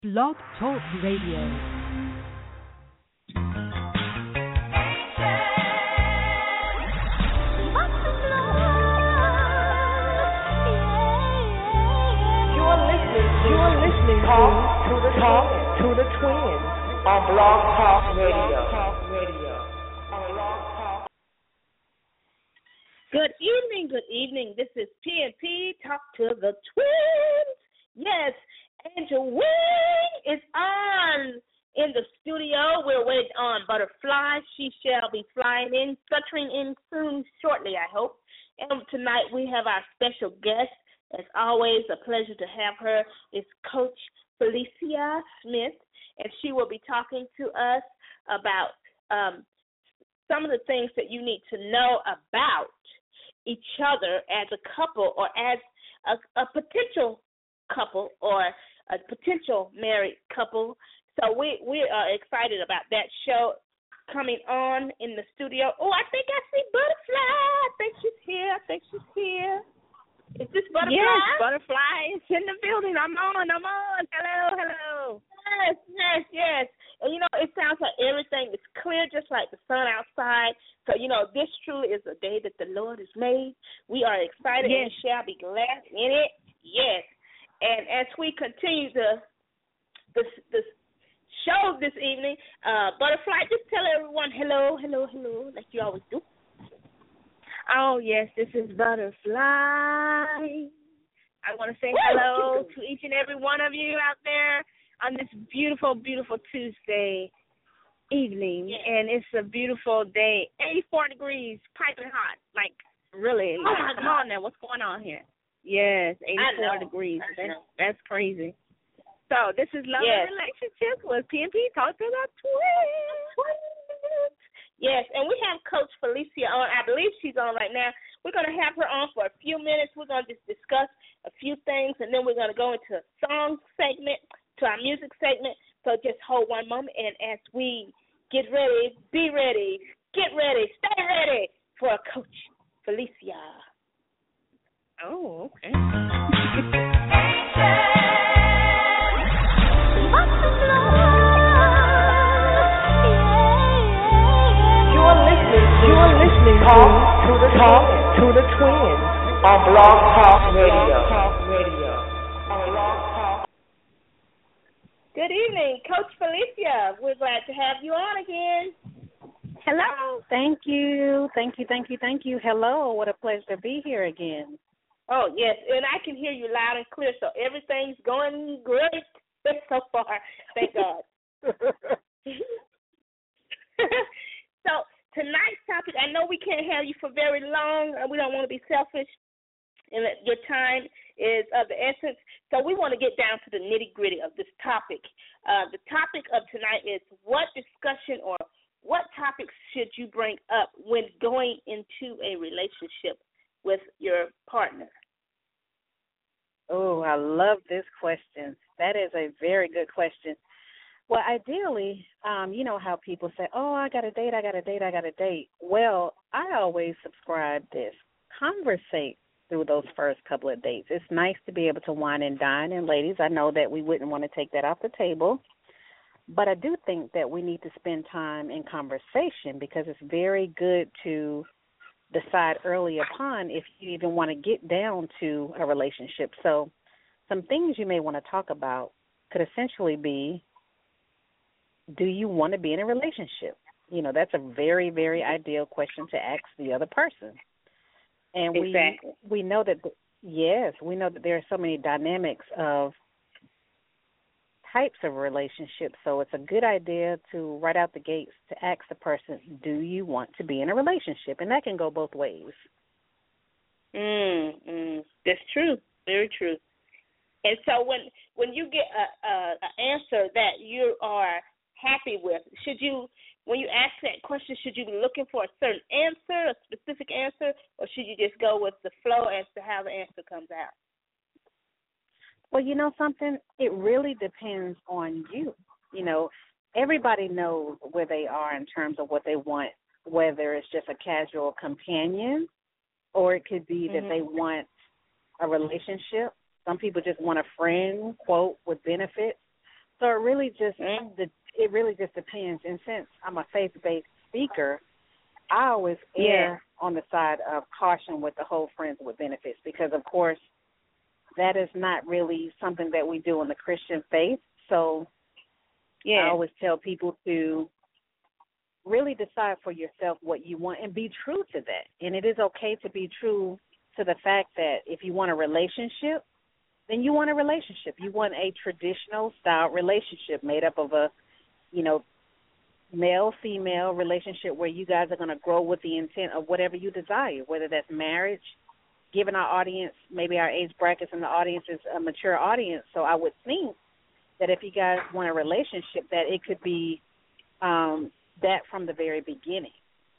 Blog Talk Radio. You're listening to the Twins on Blog Talk Radio. Good evening. This is PNP Talk to the Twins. Yes, Angel Wing is on in the studio. We're waiting on Butterfly. She shall be filtering in soon, shortly, I hope. And tonight we have our special guest. As always, a pleasure to have her. It's Coach Felicia Smith, and she will be talking to us about some of the things that you need to know about each other as a couple or as a potential couple or a potential married couple. So we are excited about that show coming on in the studio. Oh, I think I see Butterfly. I think she's here. Is this Butterfly? Yes, Butterfly is in the building. I'm on. Hello. Yes. And, it sounds like everything is clear, just like the sun outside. So, this truly is a day that the Lord has made. We are excited and shall be glad in it. Yes. And as we continue the show this evening, Butterfly, just tell everyone hello, like you always do. Oh, yes, this is Butterfly. I want to say hello to each and every one of you out there on this beautiful, beautiful Tuesday evening. Yeah. And it's a beautiful day, 84 degrees, piping hot. Like, really, come on now, what's going on here? Yes, 84 degrees. That's crazy. So this is Love and Relationships with PNP Talk to the Twins. Yes, and we have Coach Felicia on. I believe she's on right now. We're going to have her on for a few minutes. We're going to just discuss a few things, and then we're going to go into a song segment, to our music segment. So just hold one moment, and as we get ready, be ready, get ready, stay ready for Coach Felicia. Oh, okay. You're listening to the Twins on Blog Talk Radio. Good evening, Coach Felicia. We're glad to have you on again. Hello. Thank you. Hello. What a pleasure to be here again. Oh, yes, and I can hear you loud and clear, so everything's going great so far. Thank God. So tonight's topic, I know we can't have you for very long. We don't want to be selfish, and your time is of the essence. So we want to get down to the nitty-gritty of this topic. The topic of tonight is what discussion or what topics should you bring up when going into a relationship with your partner? Oh, I love this question. That is a very good question. Well, ideally, you know how people say, oh, I got a date. Well, I always subscribe this. Conversate through those first couple of dates. It's nice to be able to wine and dine. And, ladies, I know that we wouldn't want to take that off the table. But I do think that we need to spend time in conversation because it's very good to decide early upon if you even want to get down to a relationship. So some things you may want to talk about could essentially be, do you want to be in a relationship? That's a very, very ideal question to ask the other person. And exactly. we know that, we know that there are so many dynamics of types of relationships, so it's a good idea to right out the gates to ask the person, do you want to be in a relationship? And that can go both ways. That's true. Very true. And so when you get an answer that you are happy with, when you ask that question, should you be looking for a certain answer, a specific answer, or should you just go with the flow as to how the answer comes out? Well, you know something? It really depends on you. Everybody knows where they are in terms of what they want, whether it's just a casual companion or it could be that they want a relationship. Some people just want a friend, quote, with benefits. So it really just depends. And since I'm a faith-based speaker, I always err on the side of caution with the whole friends with benefits because, of course, that is not really something that we do in the Christian faith. So I always tell people to really decide for yourself what you want and be true to that. And it is okay to be true to the fact that if you want a relationship, then you want a relationship. You want a traditional style relationship made up of a, male-female relationship where you guys are going to grow with the intent of whatever you desire, whether that's marriage, given our audience, maybe our age brackets in the audience is a mature audience. So I would think that if you guys want a relationship, that it could be that from the very beginning.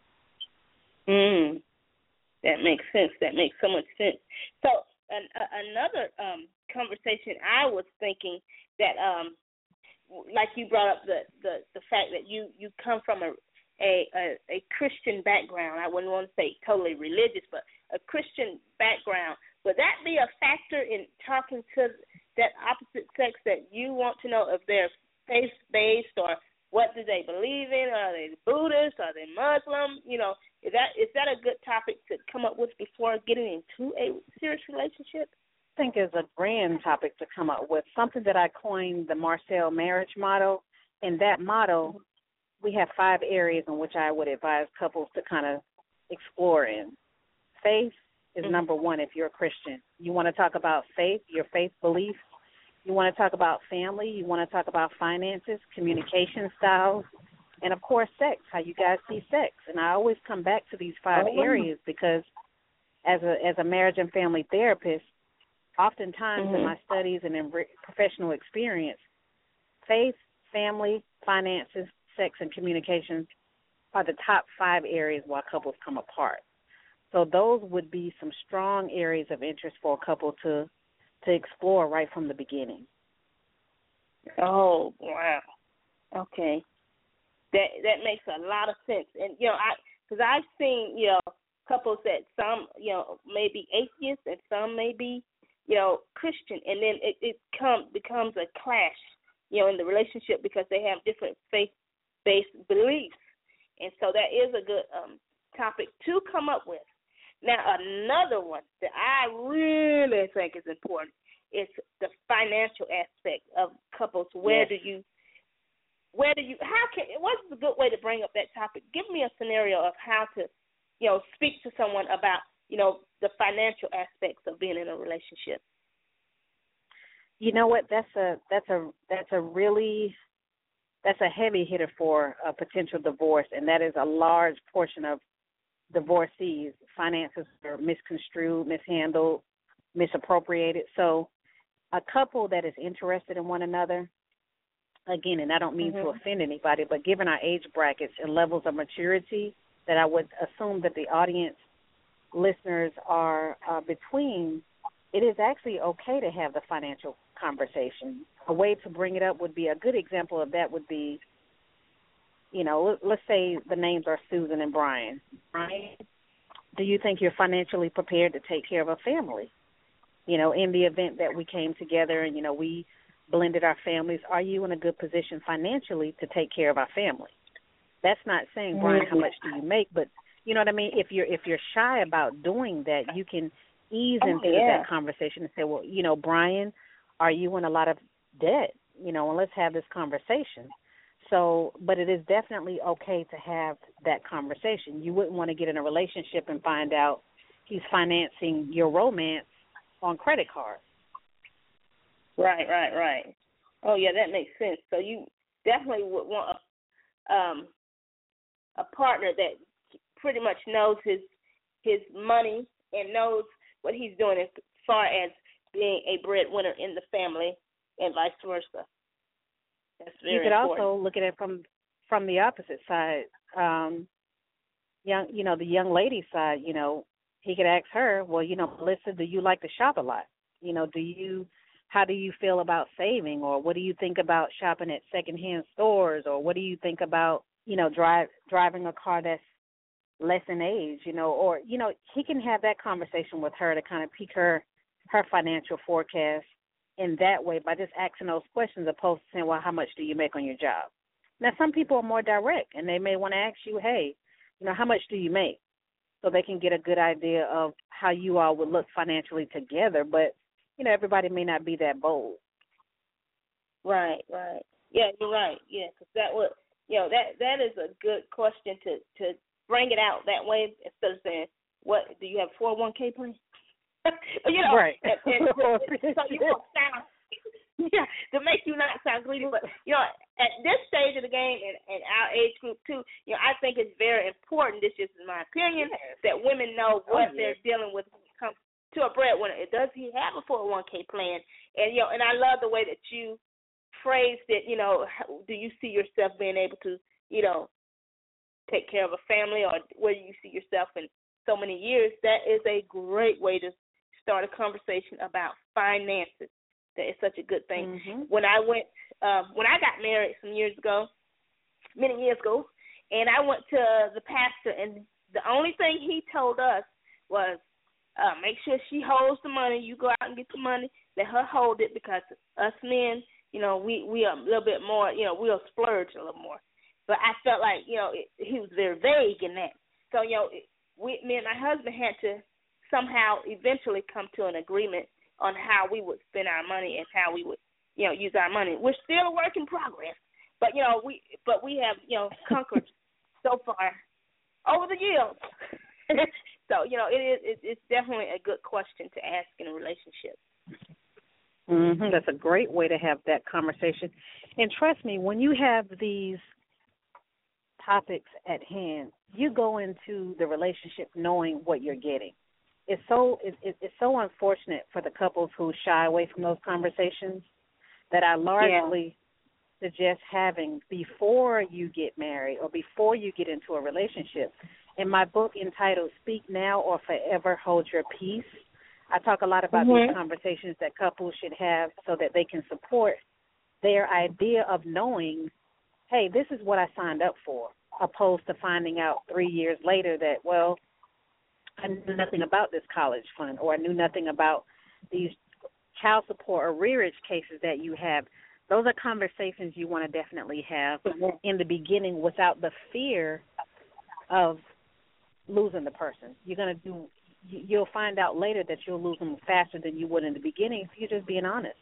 That makes sense. That makes so much sense. So another conversation I was thinking that, like you brought up the fact that you come from a Christian background. I wouldn't want to say totally religious, but a Christian background. Would that be a factor in talking to that opposite sex that you want to know if they're faith-based or what do they believe in? Are they Buddhist? Are they Muslim? Is that a good topic to come up with before getting into a serious relationship? I think is a grand topic to come up with, something that I coined the Marcel marriage model. In that model, we have 5 areas in which I would advise couples to kind of explore in. Faith is number 1 if you're a Christian. You want to talk about faith, your faith beliefs. You want to talk about family. You want to talk about finances, communication styles, and, of course, sex, how you guys see sex. And I always come back to these 5 areas because as a marriage and family therapist, oftentimes in my studies and in professional experience, faith, family, finances, sex, and communication are the top 5 areas why couples come apart. So those would be some strong areas of interest for a couple to explore right from the beginning. Oh, wow. Okay. That makes a lot of sense. And, because I've seen, couples that some, may be atheists and some may be, Christian, and then it becomes a clash, in the relationship because they have different faith-based beliefs. And so that is a good topic to come up with. Now, another one that I really think is important is the financial aspect of couples. What's a good way to bring up that topic? Give me a scenario of how to, speak to someone about, the financial aspects of being in a relationship. You know what? That's a heavy hitter for a potential divorce, and that is a large portion of divorcees. Finances are misconstrued, mishandled, misappropriated. So a couple that is interested in one another, again, and I don't mean to offend anybody, but given our age brackets and levels of maturity that I would assume that the audience listeners are between, it is actually okay to have the financial conversation. A way to bring it up would be, a good example of that would be, let's say the names are Susan and Brian. Brian, do you think you're financially prepared to take care of a family? In the event that we came together and, we blended our families, are you in a good position financially to take care of our family? That's not saying, Brian, how much do you make? But, you know what I mean? If you're shy about doing that, you can ease into that conversation and say, well, Brian, are you in a lot of debt? And let's have this conversation. So, but it is definitely okay to have that conversation. You wouldn't want to get in a relationship and find out he's financing your romance on credit cards. Right. Oh, yeah, that makes sense. So you definitely would want a partner that pretty much knows his money and knows what he's doing as far as being a breadwinner in the family and vice versa. That's very important. You could also look at it from the opposite side. The young lady's side, he could ask her, well, Melissa, do you like to shop a lot? How do you feel about saving? Or what do you think about shopping at secondhand stores? Or what do you think about, driving a car that's less in age, or, he can have that conversation with her to kind of pique her financial forecast in that way by just asking those questions opposed to saying, well, how much do you make on your job? Now, some people are more direct, and they may want to ask you, hey, how much do you make? So they can get a good idea of how you all would look financially together. But, everybody may not be that bold. Right. Yeah, you're right. Yeah, because that would, that is a good question to bring it out that way instead of saying, what, do you have 401k plan? Right. So you won't sound, to make you not sound greedy. But, at this stage of the game and our age group too, I think it's very important, this is my opinion, that women know what they're dealing with when it comes to a breadwinner. Does he have a 401k plan? And, and I love the way that you phrased it, do you see yourself being able to, take care of a family, or where do you see yourself in so many years? That is a great way to start a conversation about finances. That is such a good thing. Mm-hmm. When I got married many years ago, and I went to the pastor, and the only thing he told us was, make sure she holds the money. You go out and get the money. Let her hold it, because us men, we are a little bit more, we'll splurge a little more. But I felt like, he was very vague in that. So, me and my husband had to somehow eventually come to an agreement on how we would spend our money and how we would, use our money. We're still a work in progress, but we have, conquered so far over the years. So, it's definitely a good question to ask in a relationship. Mm-hmm. That's a great way to have that conversation. And trust me, when you have these topics at hand, you go into the relationship knowing what you're getting. It's so unfortunate for the couples who shy away from those conversations that I largely suggest having before you get married or before you get into a relationship. In my book entitled Speak Now or Forever Hold Your Peace, I talk a lot about these conversations that couples should have so that they can support their idea of knowing, hey, this is what I signed up for, opposed to finding out 3 years later that, well, I knew nothing about this college fund, or I knew nothing about these child support or rearage cases that you have. Those are conversations you want to definitely have in the beginning without the fear of losing the person. You'll find out later that you'll lose them faster than you would in the beginning if you're just being honest.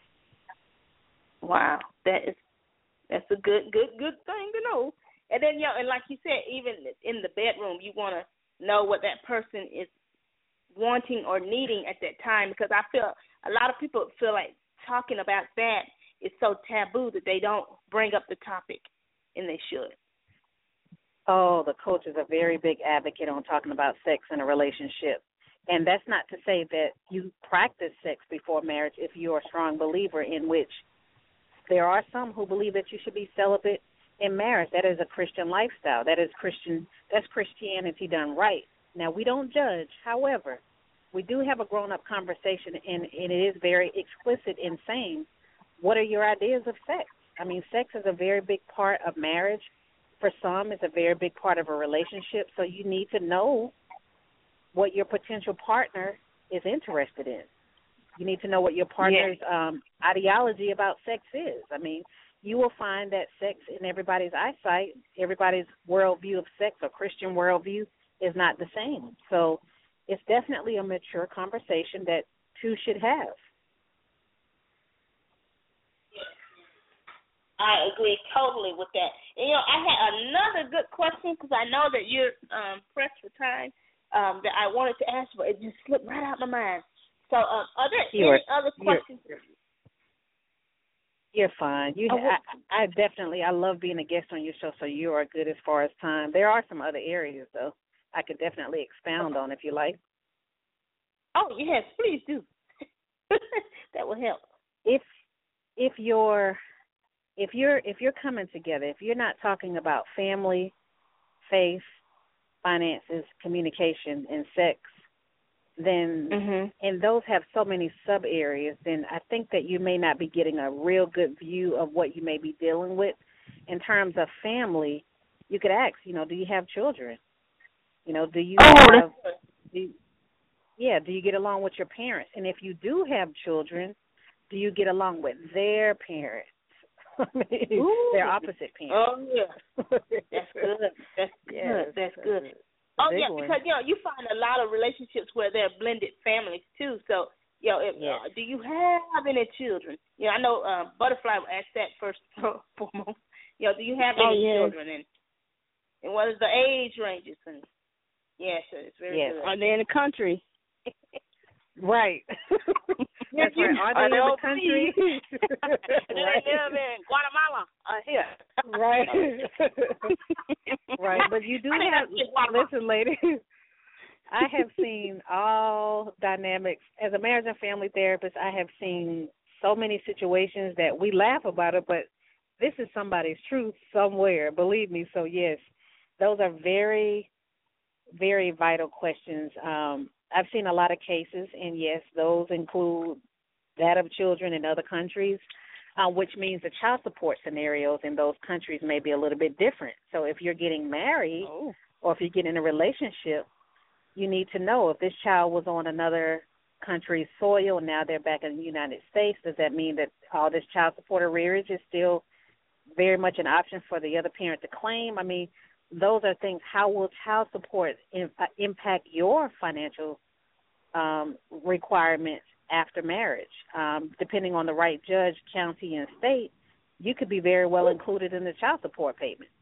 Wow, that's a good thing to know. And then, and like you said, even in the bedroom, you want to know what that person is wanting or needing at that time, because I feel a lot of people feel like talking about that is so taboo that they don't bring up the topic, and they should. Oh, the coach is a very big advocate on talking about sex in a relationship. And that's not to say that you practice sex before marriage if you're a strong believer, in which there are some who believe that you should be celibate in marriage. That is a Christian lifestyle. That's Christianity done right. Now, we don't judge. However, we do have a grown-up conversation, and it is very explicit in saying, what are your ideas of sex? I mean, sex is a very big part of marriage. For some, it's a very big part of a relationship, so you need to know what your potential partner is interested in. You need to know what your partner's ideology about sex is. I mean, you will find that sex in everybody's eyesight, everybody's worldview of sex or Christian worldview is not the same. So it's definitely a mature conversation that two should have. I agree totally with that. And, I had another good question, because I know that you're pressed for time, that I wanted to ask, but it just slipped right out of my mind. So are there any other questions? You're fine. I love being a guest on your show, so you are good as far as time. There are some other areas, though, I could definitely expound on if you like. Oh, yes, please do. That will help. If you're coming together, if you're not talking about family, faith, finances, communication, and sex, then and those have so many sub areas, then I think that you may not be getting a real good view of what you may be dealing with. In terms of family, you could ask, do you have children? Do you do you get along with your parents? And if you do have children, do you get along with their parents? I mean, their opposite parents. Oh, yeah. That's good. That's good. That's good. Oh, yeah, because, you find a lot of relationships where they're blended families, too. So, do you have any children? I know Butterfly asked that first and foremost. Do you have any children? And what is the age ranges? And yes, it's very good. Are they in the country? Right. That's right. Are they in the country? They live in Guatemala here. Right. Right. But you do have, listen, ladies, I have seen all dynamics. As a marriage and family therapist, I have seen so many situations that we laugh about it, but this is somebody's truth somewhere, believe me. So, yes, those are very, very vital questions. I've seen a lot of cases, and, yes, those include that of children in other countries, which means the child support scenarios in those countries may be a little bit different. So if you're getting married or if you get in a relationship, you need to know if this child was on another country's soil and now they're back in the United States, does that mean that all this child support arrearage is still very much an option for the other parent to claim? I mean, those are things. How will child support impact your financial requirements after marriage? Depending on the right judge, county, and state, you could be very well included in the child support payments.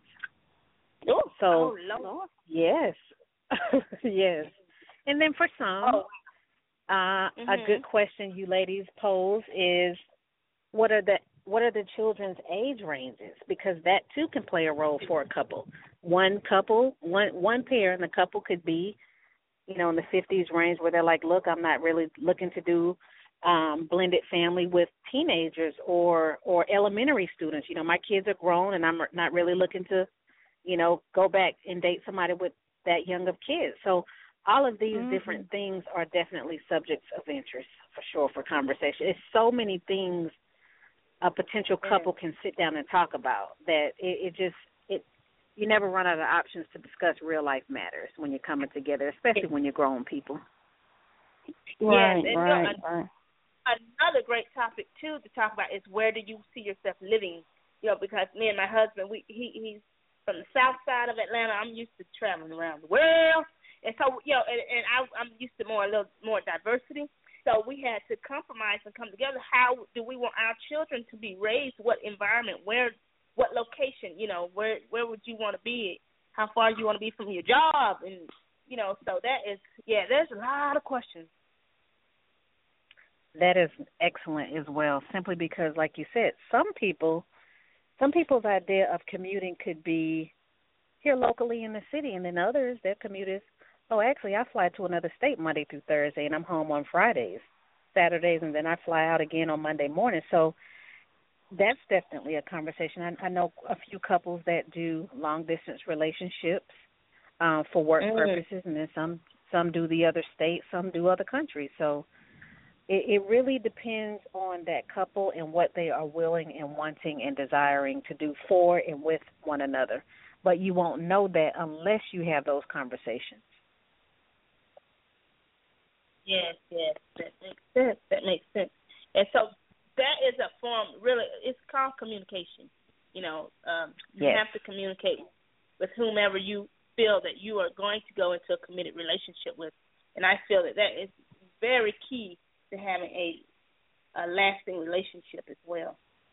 Yes. Yes. And then for some, a good question you ladies pose is, what are the children's age ranges? Because that too can play a role for a couple. One pair in the couple could be, in the 50s range where they're like, look, I'm not really looking to do blended family with teenagers or elementary students. My kids are grown and I'm not really looking to, go back and date somebody with that young of kids. So all of these different things are definitely subjects of interest for sure for conversation. It's so many things a potential couple can sit down and talk about that you never run out of options to discuss real life matters when you're coming together, especially when you're grown people. Right. Another great topic too to talk about is, where do you see yourself living? Because me and my husband, he's from the south side of Atlanta. I'm used to traveling around the world, and so I'm used to a little more diversity. So we had to compromise and come together. How do we want our children to be raised? What environment? Where? What location? Where would you want to be? How far do you want to be from your job? And so that is, there's a lot of questions. That is excellent as well, simply because, like you said, some people's idea of commuting could be here locally in the city, and then others, their commute is, actually, I fly to another state Monday through Thursday, and I'm home on Fridays, Saturdays, and then I fly out again on Monday morning. So that's definitely a conversation. I know a few couples that do long-distance relationships for work purposes, and then some do the other state, some do other countries. So it really depends on that couple and what they are willing and wanting and desiring to do for and with one another. But you won't know that unless you have those conversations. Yes, that makes sense. And so that is a form, really, it's called communication. You have to communicate with whomever you feel that you are going to go into a committed relationship with. And I feel that is very key to having a lasting relationship as well.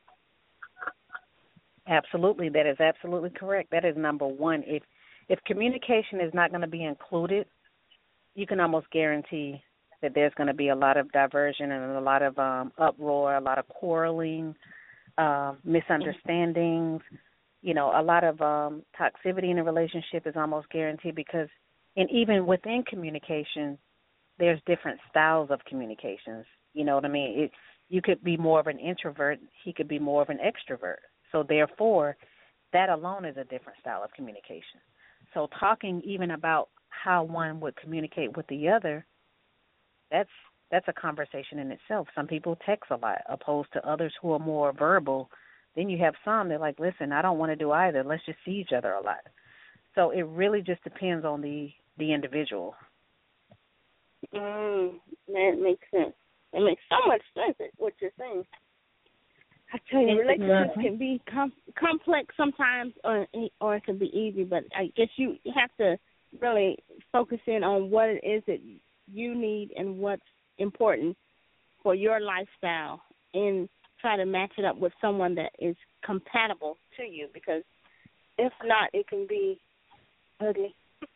Absolutely. That is absolutely correct. That is number one. If communication is not going to be included, you can almost guarantee that there's going to be a lot of diversion and a lot of uproar, a lot of quarreling, misunderstandings. A lot of toxicity in a relationship is almost guaranteed because, and even within communication, there's different styles of communications. You know what I mean? You could be more of an introvert. He could be more of an extrovert. So therefore, that alone is a different style of communication. So talking even about how one would communicate with the other, that's a conversation in itself. Some people text a lot opposed to others who are more verbal. Then you have some, they're like, listen, I don't want to do either. Let's just see each other a lot. So it really just depends on the individual. That makes sense. It makes so much sense what you're saying. I tell you, relationships can be complex sometimes, or it can be easy. But I guess you have to really focus in on what it is that you need and what's important for your lifestyle, and try to match it up with someone that is compatible to you. Because if not, it can be ugly.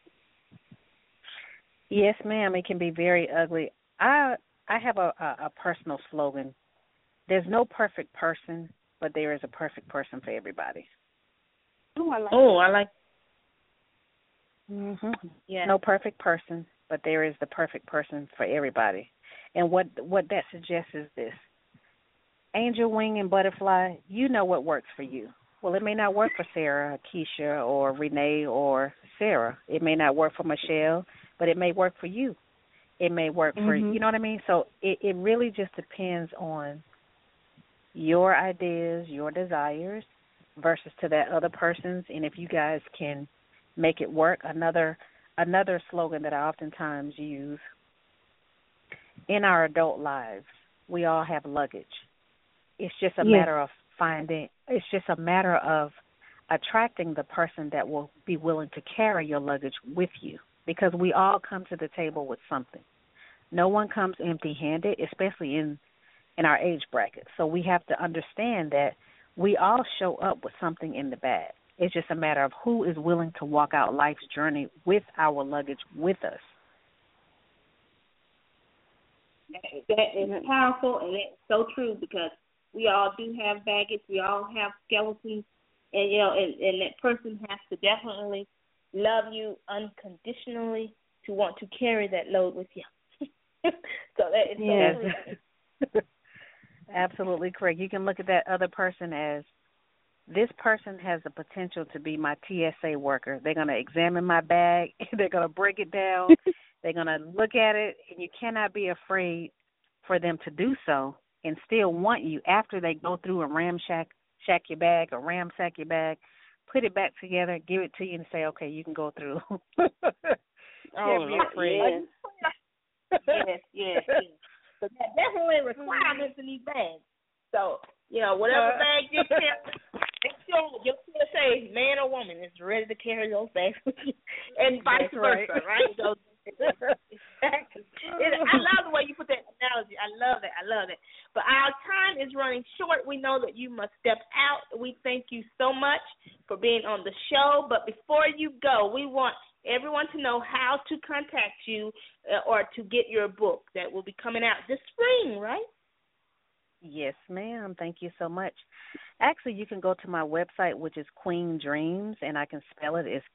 Yes, ma'am. It can be very ugly. I have a personal slogan. There's no perfect person, but there is a perfect person for everybody. I like. Mhm. Yeah. No perfect person, but there is the perfect person for everybody. And what that suggests is this: angel, wing, and butterfly. You know what works for you. Well, it may not work for Sarah, Keisha, or Renee, or Sarah. It may not work for Michelle, but it may work for you. It may work for, you know what I mean? So it really just depends on your ideas, your desires, versus to that other person's. And if you guys can make it work, another slogan that I oftentimes use, in our adult lives, we all have luggage. It's just a matter of attracting the person that will be willing to carry your luggage with you, because we all come to the table with something. No one comes empty-handed, especially in our age bracket. So we have to understand that we all show up with something in the bag. It's just a matter of who is willing to walk out life's journey with our luggage with us. That is powerful, and it's so true, because we all do have baggage. We all have skeletons, and and that person has to definitely love you unconditionally to want to carry that load with you. So that is so true. Absolutely correct. You can look at that other person as, this person has the potential to be my TSA worker. They're going to examine my bag. They're going to break it down. They're going to look at it, and you cannot be afraid for them to do so and still want you after they go through and ramsack your bag, put it back together, give it to you, and say, okay, you can go through. Can't be afraid. Yes. So that definitely requirements in these bags. So, whatever bag you carry, make sure your say man or woman is ready to carry those bags with you, and vice versa, right? So, exactly. I love the way you put that analogy. I love that. But our time is running short. We know that you must step out. We thank you so much for being on the show. But before you go, we want everyone to know how to contact you or to get your book that will be coming out this spring, right? Yes, ma'am. Thank you so much. Actually, you can go to my website, which is Queen Dreams, and I can spell it as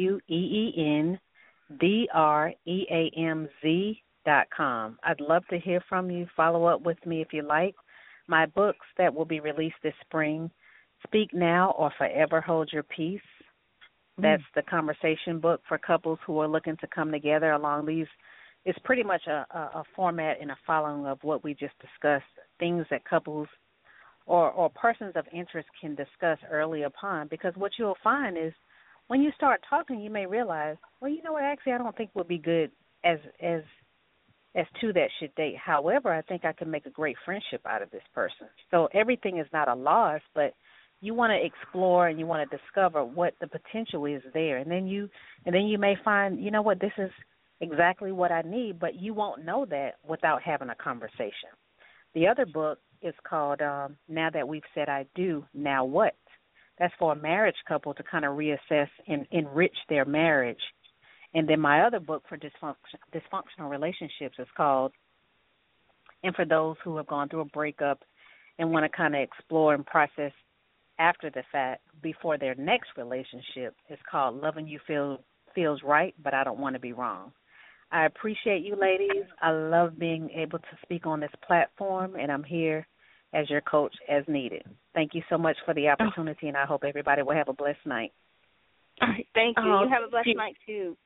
QueenDreamz.com. I'd love to hear from you. Follow up with me if you like. My books that will be released this spring, Speak Now or Forever Hold Your Peace. That's the conversation book for couples who are looking to come together along these. It's pretty much a format and a following of what we just discussed, things that couples or persons of interest can discuss early upon, because what you'll find is when you start talking, you may realize, well, you know what, actually I don't think would be good as two that should date. However, I think I can make a great friendship out of this person. So everything is not a loss, but you want to explore and you want to discover what the potential is there, and then you may find, you know what, this is exactly what I need, but you won't know that without having a conversation. The other book is called Now That We've Said I Do, Now What? That's for a marriage couple to kind of reassess and enrich their marriage. And then my other book for dysfunctional relationships is called, and for those who have gone through a breakup and want to kind of explore and process after the fact, before their next relationship, is called Loving You Feels Right, But I Don't Want to Be Wrong. I appreciate you, ladies. I love being able to speak on this platform, and I'm here as your coach as needed. Thank you so much for the opportunity, and I hope everybody will have a blessed night. All right, thank you. You have a blessed night, too.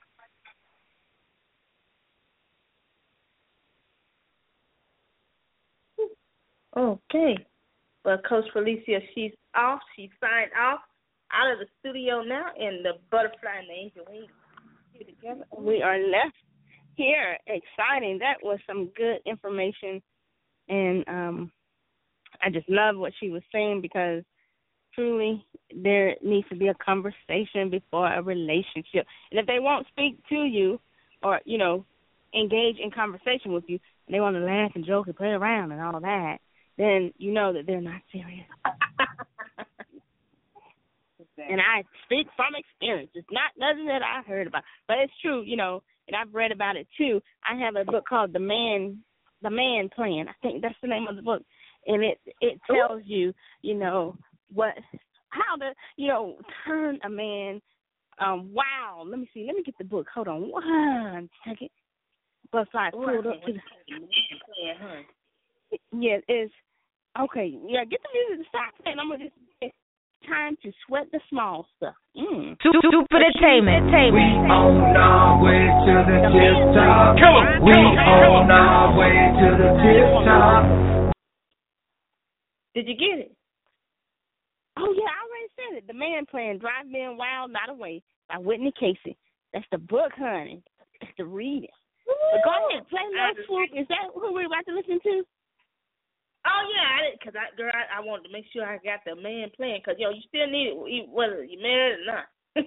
Okay. Well, Coach Felicia, she's off. She signed off out of the studio now, and the butterfly and the angel wing here together. We are left here. Exciting. That was some good information And I just love what she was saying because truly there needs to be a conversation before a relationship. And if they won't speak to you or, you know, engage in conversation with you, and they want to laugh and joke and play around and all that, then you know that they're not serious. And I speak from experience. It's not nothing that I heard about, but it's true, you know, and I've read about it too. I have a book called The Man Plan. I think that's the name of the book, and it tells you, you know, how to, you know, turn a man. Wow. Let me see. Let me get the book. Hold on 1 second. Butterfly pulled up to the. Yeah, it's okay. Yeah, get the music to stop playing. I'm gonna just. It's time to sweat the small stuff. Super entertainment. We on our way to the tip top. We on our way to the tip top. Did you get it? Oh yeah, I already said it. The Man Plan: Drive Men Wild, Not Away by Whitney Casey. That's the book, honey. That's the reading. But go ahead, play Lil Swoop. Is that who we're about to listen to? Oh yeah, I did because I wanted to make sure I got the Man Plan because you still need it whether you married or not.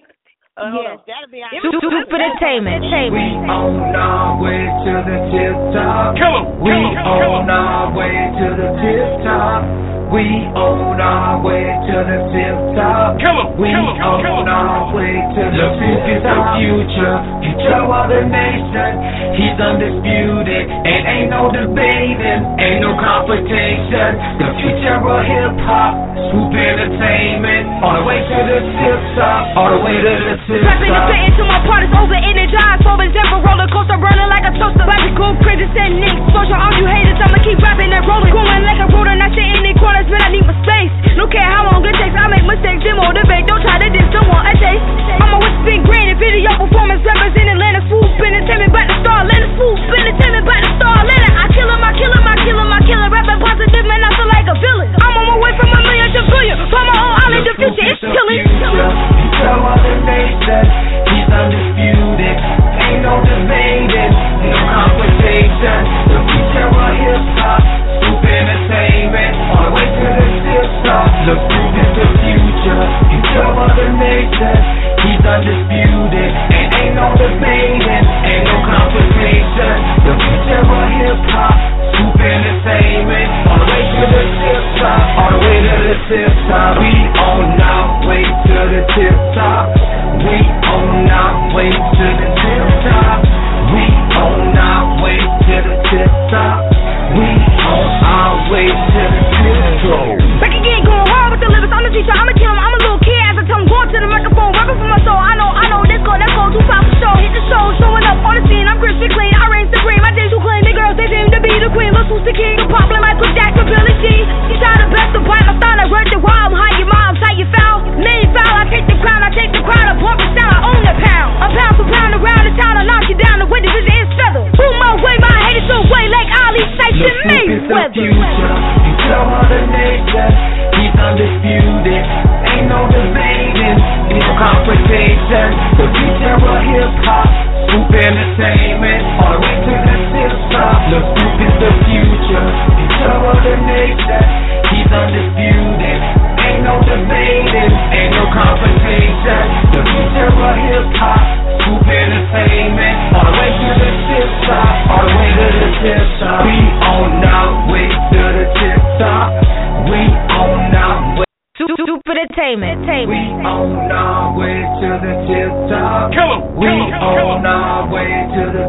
Yes, that'll be our Super entertainment. We on our way to the tip top. We on our way to the tip top. We on our way to the tip top. We on our way to the tip top. Future of the nation. He's undisputed, and ain't no debating, ain't no competition. The future of hip hop, Swoop Entertainment. On the way to the tip top, all the way to the tip top. Rapping and spitting to my part, it's over energized. Over the temper roller coaster, running like a toaster. About to go crazy, send Nick. Social, all you haters, I'ma keep rapping and rolling. Going like a roller, not sitting in corners, man, I need my space. Don't care how long it takes, I make mistakes, then motivate. Don't try to diss someone a taste. I'm always been green in video performance, rappers in Atlanta. Swoop Entertainment, by the star, let it swoop Entertainment, by the star, let it. I kill him, I kill him, I kill him, I kill him. Rapping positive, man, I feel like a villain. I'm on my way from $1 million to $1 billion. By my own island, the future is killing. Future of the nation, he's undisputed, ain't no debating, no competition. The future of hip hop, Swoop Entertainment, on the way to the tip top. The Swoop is the future, future of the nation, he's undisputed, and ain't no debating, ain't no competition. The future of hip hop, Swoop Entertainment, on the way to the tip top, all the way to the tip top. We on our way to the tip top. We on our way to the tip top. We on our way to the tip top. We on our way to the tip top. Back again, going hard with the lyrics. I'm the teacher, I'm a killer, I'm a little kid. As I tell him, going to the microphone, rapping for my soul. I know, let's go, too far for show. Hit the show, showing up on the scene. I'm crispy clean, I reign supreme. My days too clean, the girls, they seem to be the queen. Look who's the king, the pop, like Michael Jackson, Billie Jean. You try the best to bite my style, I run the wild. I'm high, your mom's how you foul. Main foul, I take the crown, I take the crowd. I bump it down, I own the pound. A pound for pound around the town, I knock you down. The way the vision is feather. Boom my way, my haters so way like Ali Tyson Mayweather. Future of the nation, he's undisputed, ain't no debating, ain't no competition. The future of hip hop, Swoop Entertainment, all the way to the tip top. The Swoop is the future, future of the nation, he's undisputed, ain't no debating, ain't no competition. The future of hip hop, Swoop Entertainment, all the way to the tip top, all the way to the tip top. We on our way to the tip top. We on our way. Super entertainment. We on our way to the tip top. We on our way to the.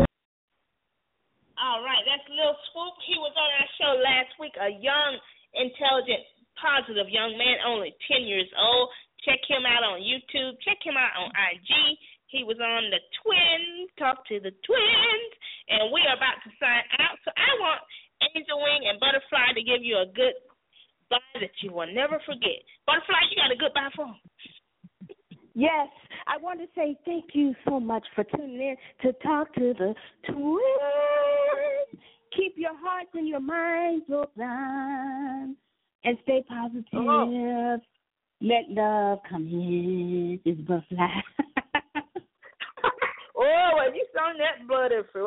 All right, that's Lil Swoop. He was on our show last week. A young, intelligent, positive young man, only 10 years old. Check him out on YouTube. Check him out on IG. He was on the Twins, Talk to the Twins, and we are about to sign out. So I want Angel Wing and Butterfly to give you a good bye that you will never forget. Butterfly, you got a good bye for him. Yes, I want to say thank you so much for tuning in to Talk to the Twins. Keep your hearts and your minds open and stay positive. Oh. Let love come in. It's Butterfly. Oh, well, you sung that bloody. Girl,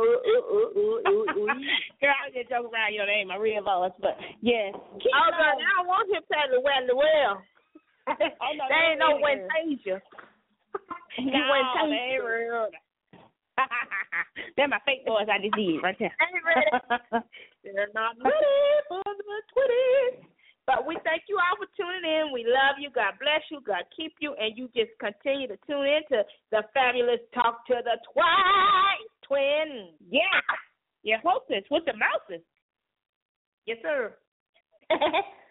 I was just joking around. That ain't my real voice, but yes. Oh, God, I don't want him to well. Oh, no, they ain't no Wintasia. No, they ain't real. That's my fake voice I just did right there. Ain't ready. They're not ready for the Twitties. But we thank you all for tuning in. We love you. God bless you. God keep you. And you just continue to tune in to the fabulous Talk to the Twins. Yeah. Your hostess with the mouses. Yes, sir.